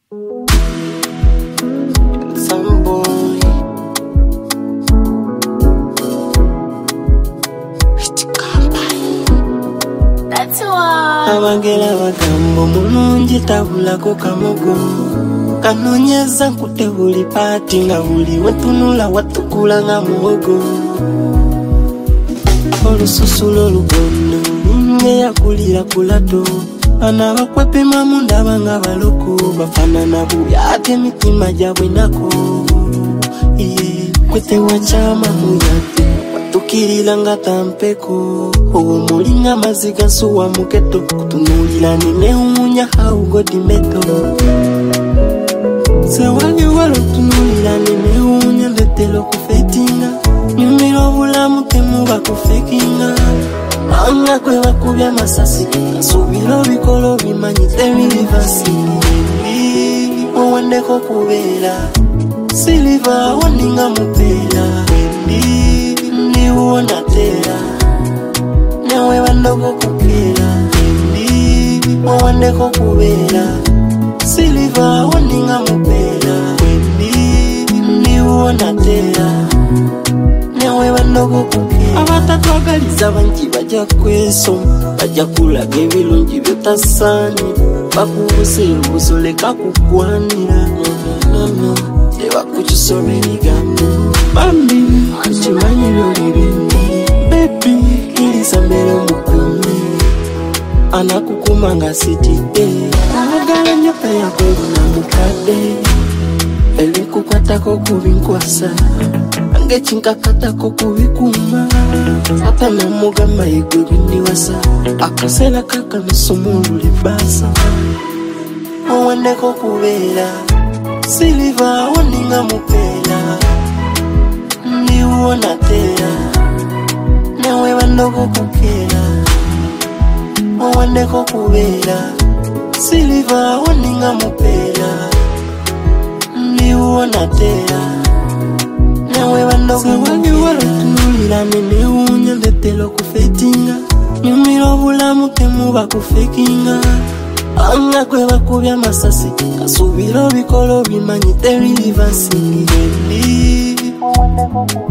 Some boy. That's why. Abagela bagambo mulungi tabulako kamogo. Kanonyeza nkute buli pati nga buli wetunula watukula nga muwogo. Olususulo olugono nge yakulira kulato. Ana bakwepima mundaba nga baloko bafanana bubi ate mitima gyabwe nako. Kwete wachama muyate watukirira nga tampeko. Owo mulinga maziga suwa muketo kutunulira ninewunya haugodimeto. Sewage walo tunulira ninewunya ndetelo kufetinga. Nyumiro bulamu temu bakufekinga. Anga kwe bakubya masasi kasubiro bikolo bimanyite bilivasi. Owandeko kubera Siliva waninga mupela. Ndi uona tera newe wandogo kukela. Owandeko kubera Siliva waninga mupela. Ndi uona tera newe wandogo kukela. Abatatwagaliza bangi bajja kwesoma bajja kulaga ebirungi byotasaanye bakubuse obusoleka kukwanira tebakukisoba ebigambo bambi kimanyi byolibindi bebi kiriza mbere omukumi anakukuma nga sitidde ayagala nnyo peyakoluna mukadde ebikukwatako kubinkwasa ange kinkakatako kubikuma ata nomugamba yegwe bindiwasa akasera kakamusumulula ebbasa. Owandeko kubeera Siliva waninga mupela. Ndi uona tera newe wandogo kukela. Owandeko kubeera Siliva waninga mupela. Ndi uona tera newe wandogo sewage walo tunulira ninewunya ndetelo kufetinga. Nyumiro bulamu temu bakufekinga. Anga kwe bakubya masasi kasubiro bikolo bimanyite bilivasi. Owandeko